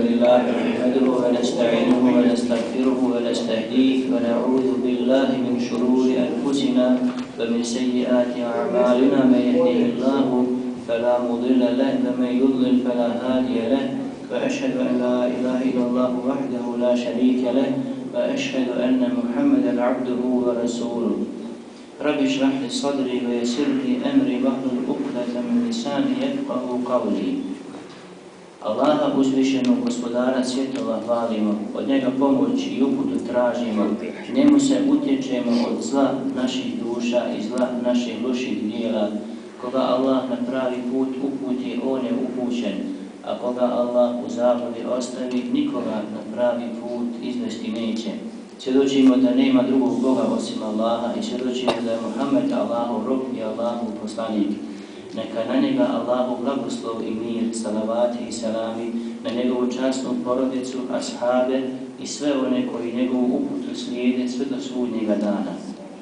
لله نحمده ونستعينه ونستغفره ونستهديه ونعوذ بالله من شرور أنفسنا ومن سيئات أعمالنا. من يهده الله فلا مضل له ومن يضلل فلا هادي له، وأشهد أن لا إله إلا الله وحده لا شريك له، وأشهد أن محمدا عبده ورسوله. رب اشرح لي صدري ويسر لي أمري واحلل عقدة من لساني يفقهوا قولي. Allaha uzvišenog gospodara svjetova hvalimo, od njega pomoć i uputu tražimo, njemu se utječemo od zla naših duša i zla naših loših djela. Koga Allah na pravi put uputi, on je upućen, a koga Allah u zabludi ostavi, nikoga na pravi put izvesti neće. Svjedočimo da nema drugog Boga osim Allaha i svjedočimo da je Muhammed Allahov rob i Allahov poslanik. Neka na njega Allahu blagoslov i mir, salavati i salami, na njegovu časnu porodicu, ashabe i sve one koji njegovu uputu slijede sve do sudnjega dana.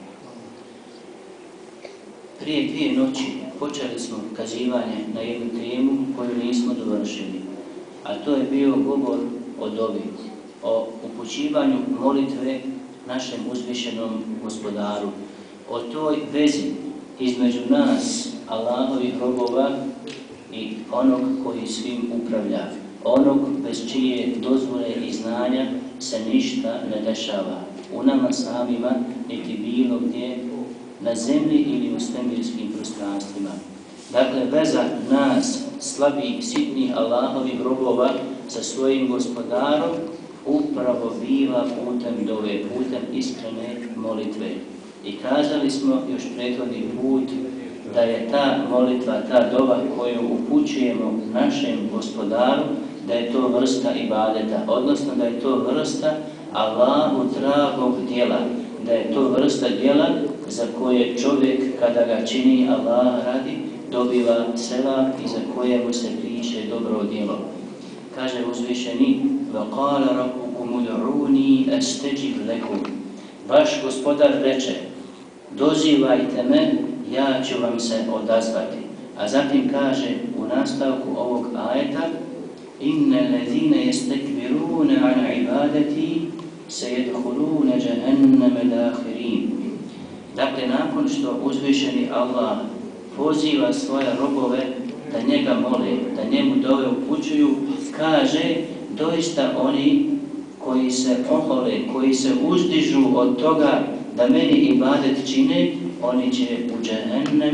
Prije 2 noći počeli smo kazivanje na jednu temu koju nismo dovršili, a to je bio govor o dobi, o upućivanju molitve našem uzvišenom gospodaru, o toj vezi između nas, Allahovih robova, i onog koji svim upravlja, onog bez čije dozvole i znanja se ništa ne dešava u nama samima, niti bilo gdje na zemlji ili u svemirskim prostranstvima. Dakle, veza nas, slabih, sitnih Allahovih robova sa svojim gospodarom upravo biva putem dove, putem iskrene molitve. I kazali smo još prethodni put da je ta molitva, ta dova koju upućujemo našem gospodaru, da je to vrsta ibadeta, odnosno da je to vrsta Allahu dragog djela, da je to vrsta djela za koje čovjek kada ga čini Allah radi dobiva sevap i za kojemu se piše dobro djelo. Kaže uzvišeni: وَقَالَ رَبُّكُمُ ادْعُونِي أَسْتَجِبْ لَكُمْ. Vaš gospodar reče: dozivajte me, ja ću vam se odazvati. A zatim kaže u nastavku ovog ajeta: إِنَّ الَّذِينَ يَسْتَكْبِرُونَ عَنْ عِبَادَتِي سَيَدْخُلُونَ جَهَنَّمَ دَاخِرِينَ. Dakle, nakon što uzvišeni Allah poziva svoje robove da njega mole, da njemu dove upućuju, kaže: doista oni koji se ohole, koji se uzdižu od toga da meni ibadet čine, oni će u džehennem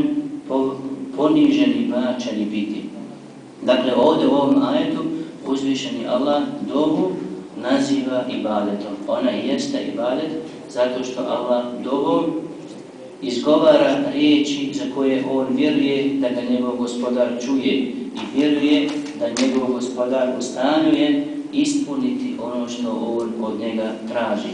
poniženi, bačeni biti. Dakle, ovdje u ovom ajetu uzvišeni Allah dovu naziva ibadetom. Ona jeste ibadet zato što Allah dovom izgovara riječi za koje on vjeruje da ga njegov gospodar čuje i vjeruje da njegov gospodar u stanju je ispuniti ono što on od njega traži.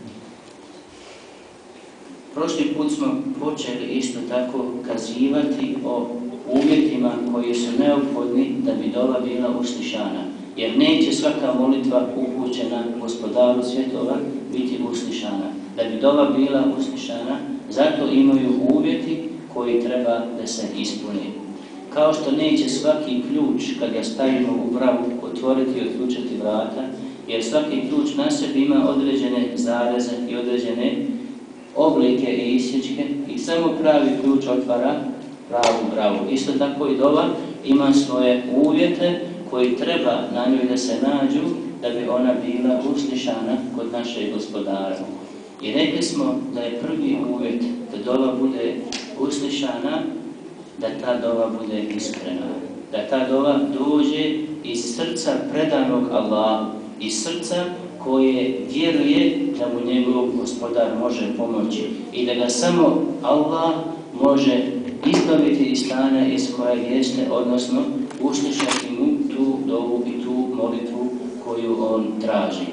Prošli put smo počeli isto tako kazivati o uvjetima koji su neophodni da bi dova bila uslišana. Jer neće svaka molitva upućena gospodaru svjetova biti uslišana. Da bi dova bila uslišana, zato imaju uvjeti koji treba da se ispuni. Kao što neće svaki ključ, kad ga stavimo u bravu, otvoriti i otključati vrata, jer svaki ključ na sebi ima određene zareze i određene oblike i isječke i samo pravi ključ otvara pravu bravu. Isto tako i dova ima svoje uvjete koji treba na njoj da se nađu da bi ona bila uslišana kod našeg gospodara. I rekli smo da je prvi uvjet da dova bude uslišana, da ta dova bude iskrena, da ta dova dođe iz srca predanog Allahu, iz srca koje vjeruje da mu njegov gospodar može pomoći i da ga samo Allah može izbaviti iz stanja iz kojeg jeste, odnosno uslišati mu tu dovu i tu molitvu koju on traži.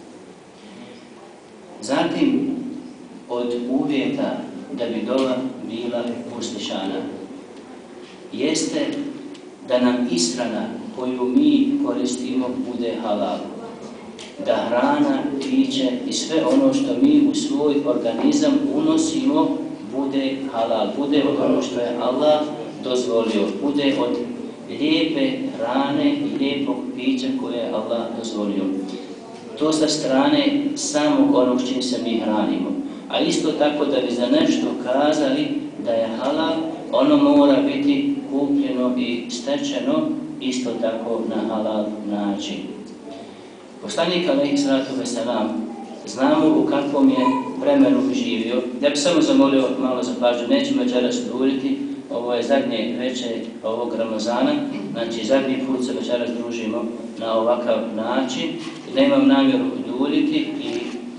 Zatim, od uvjeta da bi dova bila uslišana jeste da nam ishrana koju mi koristimo bude halal. Da hrana, piće i sve ono što mi u svoj organizam unosimo bude halal, bude od ono što je Allah dozvolio, bude od lijepe hrane i lijepog pića koje je Allah dozvolio. To sa strane samog onog s čim se mi hranimo. A isto tako da bi za nešto kazali da je halal, ono mora biti kupljeno i stečeno isto tako na halal način. Poslanik alejhi salatu vesselam, znamo u kakvom je vremenu živio. Ja bih samo zamolio malo za pažnju, nećemo večeras duljiti, ovo je zadnje večer ovog Ramazana, znači zadnji put se večeras družimo na ovakav način. Nemam namjeru duljiti i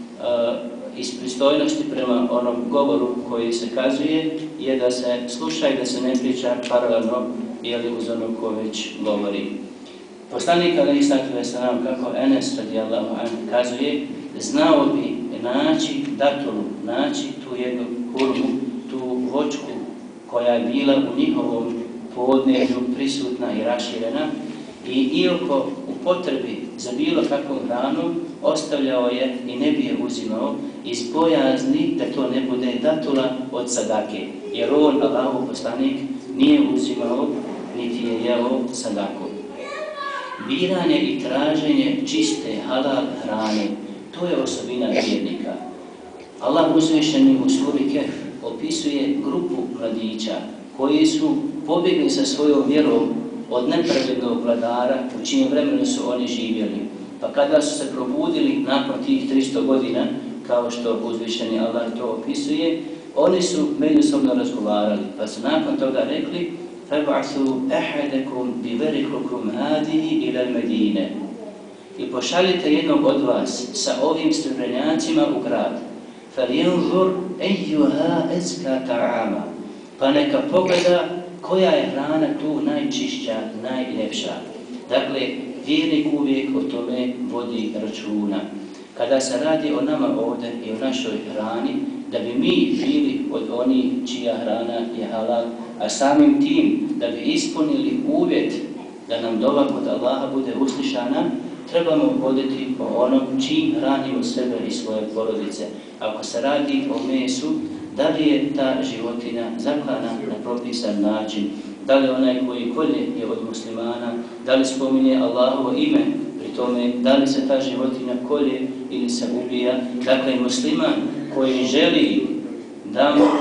iz pristojnosti prema onom govoru koji se kazuje je da se sluša i da se ne priča paralelno ili uz ono ko već govori. Poslanik alejhi salatu vesselam, kako Enes radijallahu anhu kazuje, znao bi naći datulu, naći tu jednu hurmu, tu voćku koja je bila u njihovom podneblju prisutna i raširena i iako u potrebi za bilo kakvom hranom ostavljao je i ne bi je uzimao iz bojazni da to ne bude datula od sadake, jer on, Allahov poslanik, nije uzimao niti je jeo sadaku. Biranje i traženje čiste halal hrane, to je osobina vjernika. Allah uzvišeni u suri Kehf opisuje grupu mladića koji su pobjegli sa svojom vjerom od nepravednog vladara u čijem vremenu su oni živjeli. Pa kada su se probudili nakon tih 300 godina, kao što uzvišeni Allah to opisuje, oni su međusobno razgovarali, pa su nakon toga rekli فَبْعَثُوا أَحَدَكُمْ بِوَرِكُكُمْ هَذِهِ إِلَى الْمَدِينَ i pošaljite jednog od vas sa ovim srebrenjacima u grad. فَلْيَنْظُرْ أَيُّهَا أَزْكَى طَعَامًا pa neka pogleda koja je hrana tu najčišća, najljepša. Dakle, vjernik uvijek o tome vodi računa. Kada se radi o nama ovdje i o našoj hrani, da bi mi bili od onih čija hrana je halal, a samim tim da bi ispunili uvjet da nam dova kod Allaha bude uslišana, trebamo voditi po onom čim hranimo sebe i svoje porodice. Ako se radi o mesu, da li je ta životinja zaklana na propisan način, da li onaj koji kolje je od muslimana, da li spominje Allahovo ime, pri tome da li se ta životinja kolje ili se ubija. Dakle, musliman koji želi da mu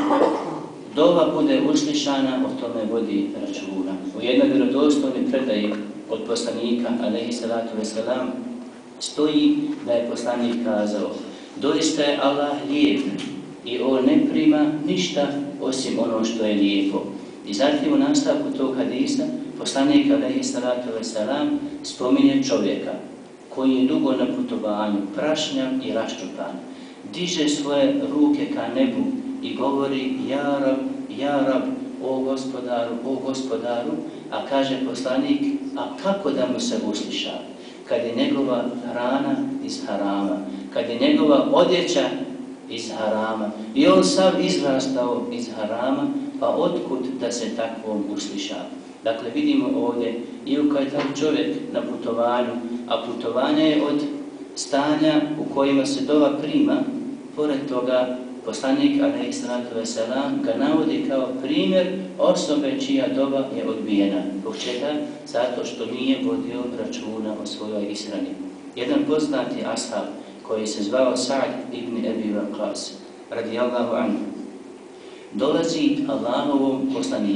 dova bude uslišana, o tome vodi računa. U jednoj vjerodostojnoj predaji od poslanika alejhi salatu vesselam stoji da je poslanik kazao: doista je Allah lijep i on ne prima ništa osim ono što je lijepo. I zatim u nastavku tog hadisa poslanik alejhi salatu vesselam spominje čovjeka koji je dugo na putovanju, prašnjav i raščupan, diže svoje ruke ka nebu i govori ja Rab, o gospodaru, a kaže poslanik, a kako da mu se usliša? Kad je njegova hrana iz harama, kad je njegova odjeća iz harama i on sav izrastao iz harama, pa otkud da se takvom usliša? Dakle, vidimo ovdje, iako je taj čovjek na putovanju, a putovanje je od stanja u kojima se dova prima, pored toga poslanik alejhi salatu vesselam ga navodi kao primjer osobe čija dova je odbijena. Zbog čega? Zato što nije vodio računa o svojoj ishrani. Jedan poznati ashab koji se zvao Sa'd ibn Abi Waqqas radijallahu anhu dolazi Allahovom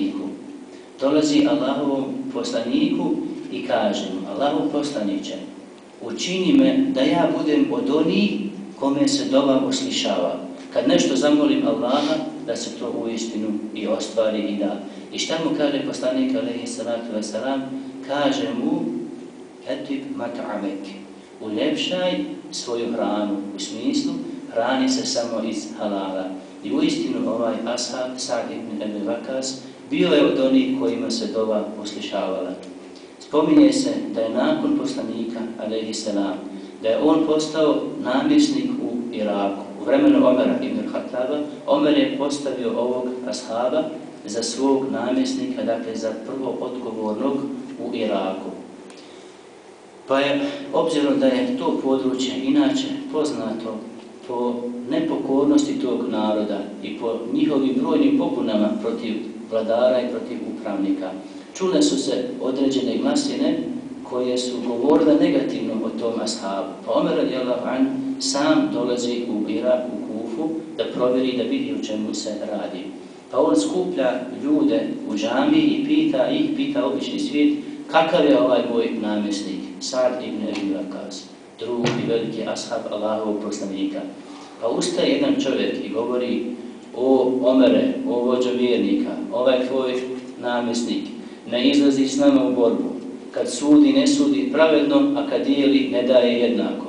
poslaniku i kaže mu: Allahov poslaniče, učini me da ja budem od onih kome se dova uslišava. Kad nešto zamolim Allaha, da se to uistinu i ostvari i da. I šta mu kaže poslanik alejhi salatu vesselam? Kaže mu: etib mat'amek, uljepšaj svoju hranu, u smislu hrani se samo iz halala. I uistinu ovaj ashab Sa'd ibn Abi Waqqas bio je od onih kojima se dova uslišavala. Spominje se da je nakon poslanika alejhi salam, da je on postao namjesnik u Iraku. U vremenu Omera ibn Khattaba, Omer je postavio ovog ashaba za svog namjesnika, dakle za prvo odgovornog u Iraku. Pa je, obzirom da je to područje inače poznato po nepokornosti tog naroda i po njihovim brojnim pobunama protiv vladara i protiv upravnika, čule su se određene glasine koje su govorile negativno o tom ashabu. Pa Omer radijallahu anhu sam dolazi u Irak, u Kufu, da provjeri, da vidi o čemu se radi. Pa on skuplja ljude u džamiji i pita obični svijet, kakav je ovaj moj namjesnik, Sa'd ibn Abi Waqqas, drugi veliki ashab Allahovog poslanika. Pa ustaje jedan čovjek i govori, o Omere, o vođo vjernika, ovaj tvoj namjesnik ne izlazi s nama u borbu. Kad sudi, ne sudi pravedno, a kad dijeli, ne daje jednako.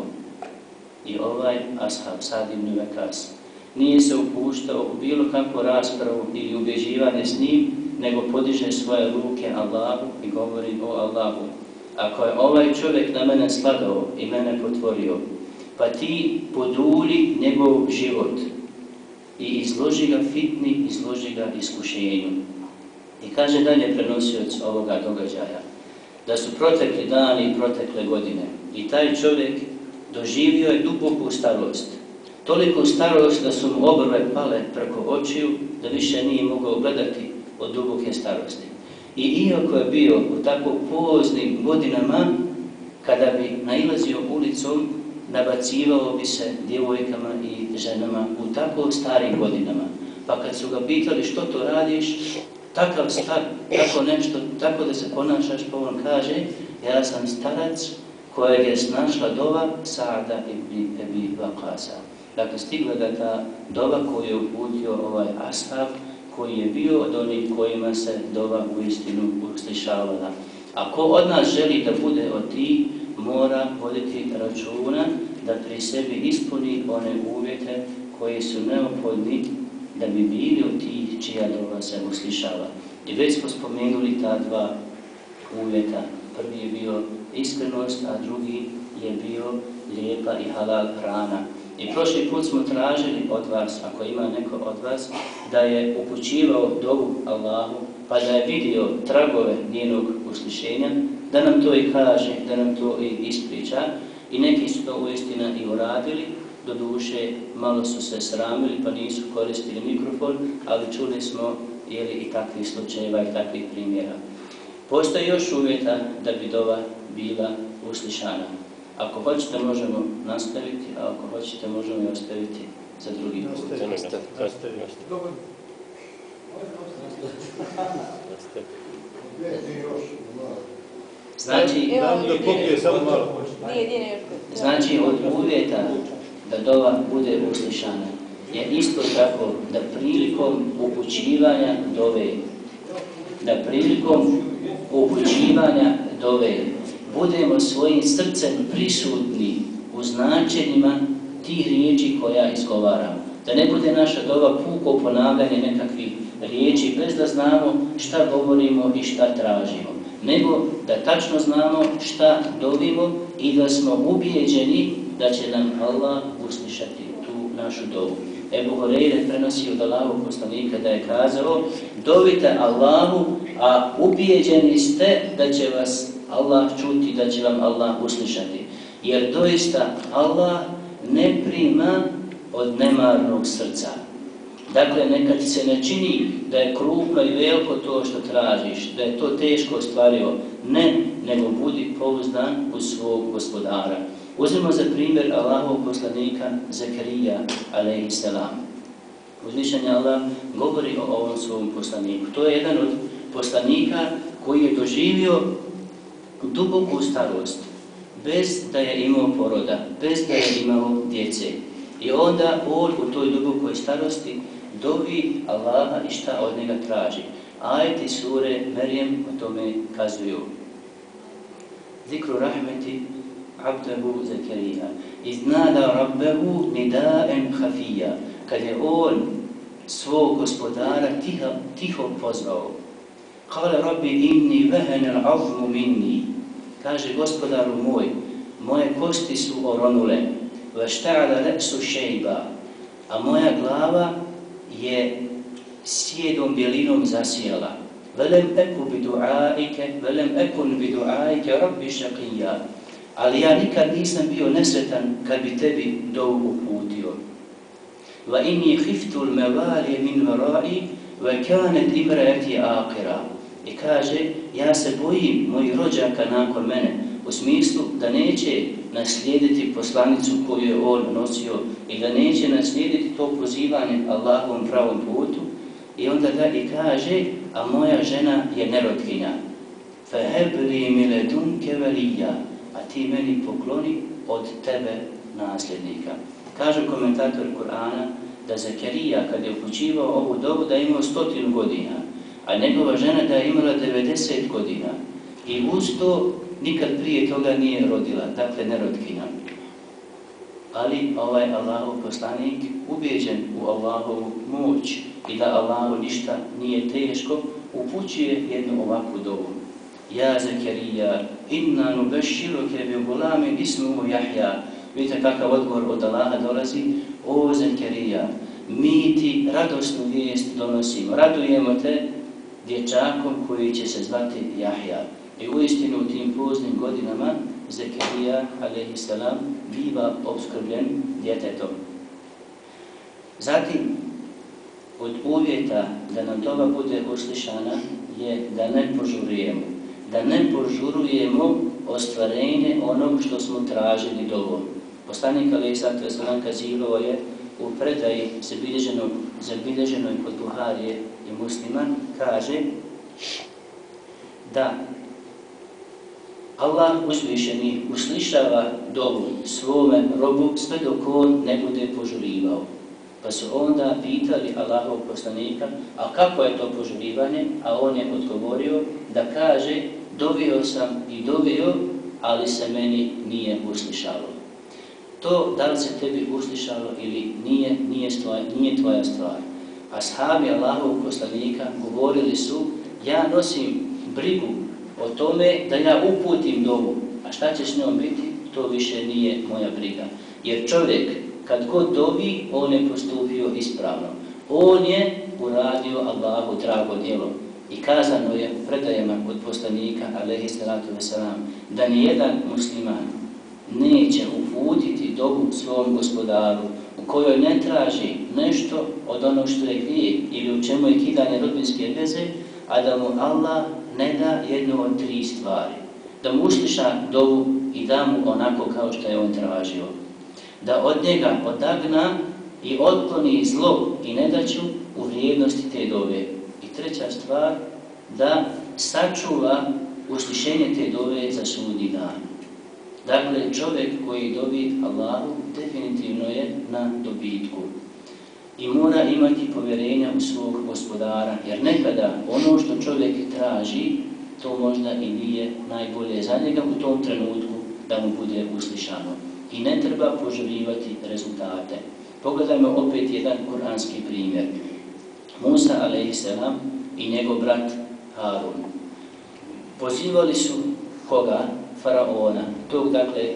I ovaj ashab, Sa'd ibn Waqqas, nije se upuštao u bilo kakvu raspravu ili ubjeđivanje s njim, nego podiže svoje ruke Allahu i govori, o Allahu, ako je ovaj čovjek na mene slagao i mene potvorio, pa ti poduli njegov život i izloži ga fitni, izloži ga iskušenju. I kaže dalje prenosioc ovoga događaja, da su protekli dani i protekle godine i taj čovjek doživio je duboku starost. Toliko starost da su mu obrve pale preko očiju, da više nije mogao gledati od duboke starosti. I iako je bio u tako poznim godinama, kada bi nailazio ulicom, nabacivao bi se djevojkama i ženama u tako starim godinama. Pa kad su ga pitali što to radiš, takav star, tako nešto, tako da se ponašaš, pa on kaže, ja sam starac kojeg je snašla dova Sa'da ibn Abi Waqqasa. Dakle, stigla da ta dova koju je uputio ovaj ashab, koji je bio od onih kojima se dova u istinu uslišavala. Ako od nas želi da bude od tih, mora voditi računa da pri sebi ispuni one uvjete koji su neophodni da bi bili od tih čija dova se uslišava. I već smo spomenuli ta dva uvjeta. Prvi je bio iskrenost, a drugi je bio lijepa i halal hrana. I prošli put smo tražili od vas, ako ima neko od vas, da je upućivao dovu Allahu, pa da je vidio tragove njenog uslišenja, da nam to i kaže, da nam to i ispriča. I neki su to uistina i uradili, doduše malo su se sramili pa nisu koristili mikrofon, ali čuli smo i takvih slučajeva i takvih primjera. Postoji još uvjeta da bi dova bila uslišana. Ako hoćete možemo nastaviti, a ako hoćete možemo i ostaviti za drugi put. Znači od uvjeta da dova bude uslišana je isto tako da prilikom upućivanja dove budemo svojim srcem prisutni u značenjima tih riječi koja izgovaramo. Da ne bude naša dova puko ponavljanje nekakvih riječi bez da znamo šta govorimo i šta tražimo, nego da tačno znamo šta dovimo i da smo ubijeđeni da će nam Allah uslišati tu našu dovu. Ebu Hureyre prenosi od Allahovog poslanika da je kazao, dovite Allahu, a ubijeđeni ste da će vas Allah čuti, da će vam Allah uslišati. Jer doista Allah ne prima od nemarnog srca. Dakle, nekad se ne čini da je krupno i veliko to što tražiš, da je to teško ostvarivo. Ne, nego budi pouzdan u svog gospodara. Uzmimo za primjer Allahovog poslanika Zakarija, a.s. Uzvišeni Allah govori o ovom svom poslaniku. To je jedan od poslanika koji je doživio duboku starost, bez da je imao poroda, bez da je imao djece. I onda on u toj dubokoj starosti dovi Allaha i šta od njega traži. Ajeti sure Merjem o tome kazuju. Zikru rahmeti abdehu Zakarija. Iznada rabbehu nidaen hafija. Kad je on svog gospodara tiho pozvao. Kale rabbi inni vehene l'azmu minni. Kaže, gospodaru moj, moje kosti su oronule. Vašta'ala re'su šejba. A moja glava je sjedom bjelinom zasijala. Velem ekun bi du'aike rabbi šaqija. Ali ja nikad nisam bio nesretan kad bi tebi dovu uputio. Va inni khiftu l-mevalije min varai, va kanet imraeti akira. I kaže, ja se bojim mojih rođaka nakon mene, u smislu da neće naslijediti poslanicu koju je on nosio i da neće naslijediti to pozivanje Allahovom pravom putu. I onda dalje kaže, a moja žena je nerotkinja. Fehebli mi ledunke velija, a ti meni pokloni od tebe nasljednika. Kažu komentator Kur'ana da Zakarija kad je upućivao ovu dobu da je imao 100 godina, a njegova žena da je imala 90 godina. I uz to nikad prije toga nije rodila, dakle nerotkinja. Ali ovaj Allahov poslanik, ubeđen u Allahovu moć i da Allahu ništa nije teško, upućuje jednu ovakvu dobu. Ja Zakarija, inna nubešširuke bi gulamin ismuhu Jahja. Vidite kakav odgovor od Allaha dolazi. O Zakarija, mi ti radosnu vijest donosimo, radujemo te dječakom koji će se zvati Jahja. I uistinu u tim poznim godinama Zakarija, a.s. biva opskrbljen djetetom. Zatim, od uvjeta da nam dova bude uslišana je da ne požurujemo. Da ne požurujemo ostvarenje onog što smo tražili dovom. Poslanik a.s. kazivao je u predaji zabilježenoj kod Buharije i Muslima, kaže da Allah uzvišeni uslišava dovu svome robu sve dok on ne bude požurivao. Pa su onda pitali Allahov poslanika, a kako je to požurivanje? A on je odgovorio da kaže, dovio sam i dovio, ali se meni nije uslišalo. To da li se tebi uslišalo ili nije tvoja stvar. Ashabi Allahovog poslanika govorili su, ja nosim brigu o tome da ja uputim dovu, a šta će s njom biti, to više nije moja briga. Jer čovjek, kad god dovi, on je postupio ispravno. On je uradio Allahu drago djelo. I kazano je predajama od poslanika, a.s. da nijedan musliman neće uputiti dovu svom gospodaru u kojoj ne traži nešto od onog što je grijeh ili u čemu je kidanje rodbinske veze, a da mu Allah ne da jednu od 3 stvari. Da mu usliša dovu i da mu onako kao što je on tražio. Da od njega odagna i otkloni zlo i nedaću u vrijednosti te dove. I treća stvar, da sačuva uslišenje te dove za sudnji dan. Dakle, čovjek koji dobi Allahu definitivno je na dobitku. I mora imati povjerenja u svog gospodara, jer nekada ono što čovjek traži, to možda i nije najbolje za njega u tom trenutku da mu bude uslišano. I ne treba požurivati rezultate. Pogledajmo opet jedan kuranski primjer. Musa a.s. i njegov brat Harun pozivali su koga? Faraona, tog dakle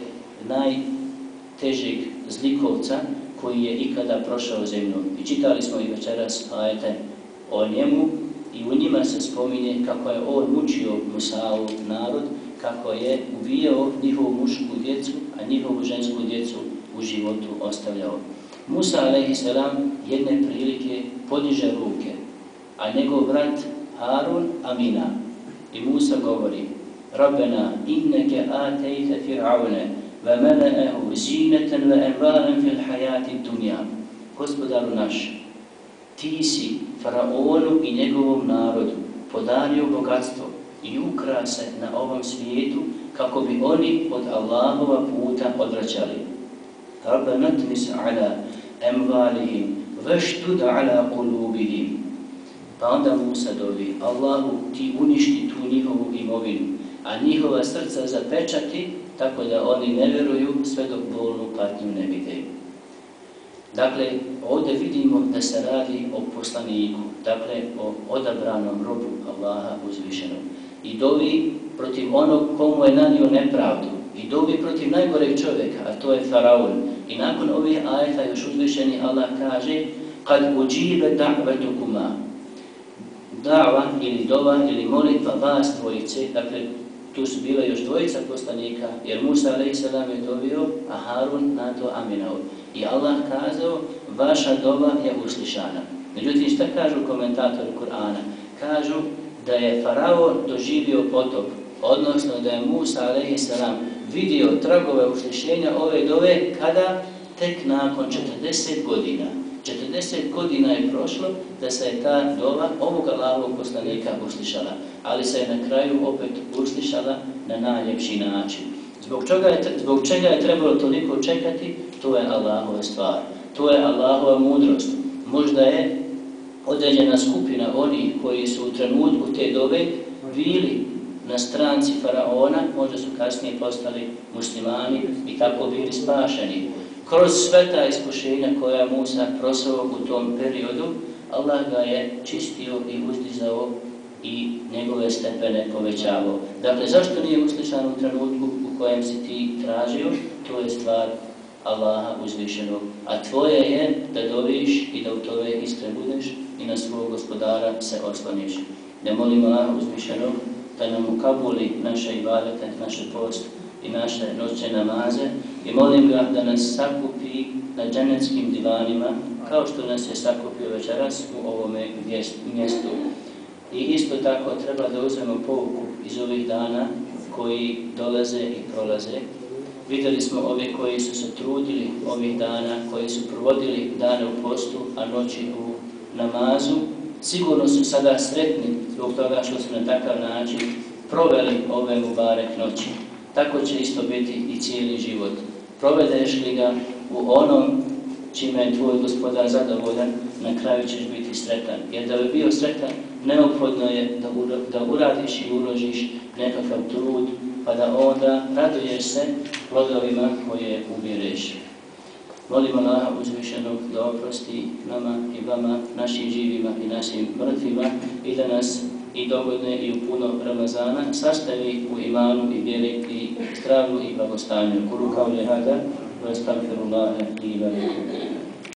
najtežeg zlikovca koji je ikada prošao zemljom. I čitali smo i večeras ajete o njemu i u njima se spominje kako je on mučio Musaov narod, kako je ubijao njihovu mušku djecu, a njihovu žensku djecu u životu ostavljao. Musa a.s. jedne prilike podiže ruke, a njegov brat Harun amina. I Musa govori, Rabbena inneke atejte fir'aune ve mele'ehu zineten ve emvaren fil hajati dunja. Gospodaru naš, ti si Faraonu i njegovom narodu podario bogatstvo i ukrase na ovom svijetu kako bi oni od Allahova puta odvraćali. Rabbena tmis ala emvalihim veštud ala kulubihim. Pa onda Musa dovi, Allahu ti uništi tu njihovu imovinu, a njihova srca zapečati tako da oni ne vjeruju sve dok bolnu patnju ne vide. Dakle, ovdje vidimo da se radi o poslaniku, dakle o odabranom robu Allaha uzvišenog. I dovi protiv onog komu je nanio nepravdu. I dovi protiv najgoreg čovjeka, a to je Faraon. I nakon ovih ajeta još uzvišeni Allah kaže kad uđibe da'vatukuma. Da'va ili dova ili molitva vas dvojice, dakle tu su bila još dvojica poslanika, jer Musa a.s. je dovio, a Harun na to aminao. I Allah kazao, vaša dova je uslišana. Međutim, šta kažu komentatori Kur'ana? Kažu da je Faraon doživio potop, odnosno da je Musa a.s. vidio tragove uslišenja ove dove kada tek nakon 40 godina. 40 godina je prošlo da se je ta dova ovog Allahovog poslanika uslišala, ali se je na kraju opet uslišala na najljepši način. Zbog čega je trebalo toliko čekati? To je Allahova stvar, to je Allahova mudrost. Možda je određena skupina onih koji su u trenutku te dove bili na stranci Faraona, možda su kasnije postali muslimani i tako bili spašeni. Kroz sve ta iskušenja koja je Musa prošao u tom periodu, Allah ga je čistio i uzdizao i njegove stepene povećavao. Dakle, zašto nije uslišan u trenutku u kojem si ti tražio? To je stvar Allaha uzvišenog. A tvoje je da doviš i da u tome iskren budeš i na svog gospodara se osloniš. Da molim Allaha uzvišenog da nam ukabuli naše ibadete, naše post i naše noćne namaze i molim ga da nas sakupi na dženeckim divanima kao što nas je sakupio večeras u ovome mjestu. I isto tako treba da uzmemo pouku iz ovih dana koji dolaze i prolaze. Vidjeli smo ove koji su se trudili ovih dana, koji su provodili dane u postu, a noći u namazu. Sigurno su sada sretni zbog toga što su na takav način proveli ove mubarek noći. Tako će isto biti i cijeli život. Provedeš li ga u onom čime je tvoj gospodar zadovoljan, na kraju ćeš biti sretan. Jer da bi bio sretan, neophodno je da uradiš i uložiš nekakav trud, pa da onda raduješ se plodovima koje ubireš. Molim Allaha uzvišenog da oprosti nama i vama, našim živima i našim mrtvima i da nas i dogodne i u puno Ramazana sastavi u imanu i vjeri i zdravlju i blagostanju. Kulu kauli hada, wa astaghfirullaha li wa lakum.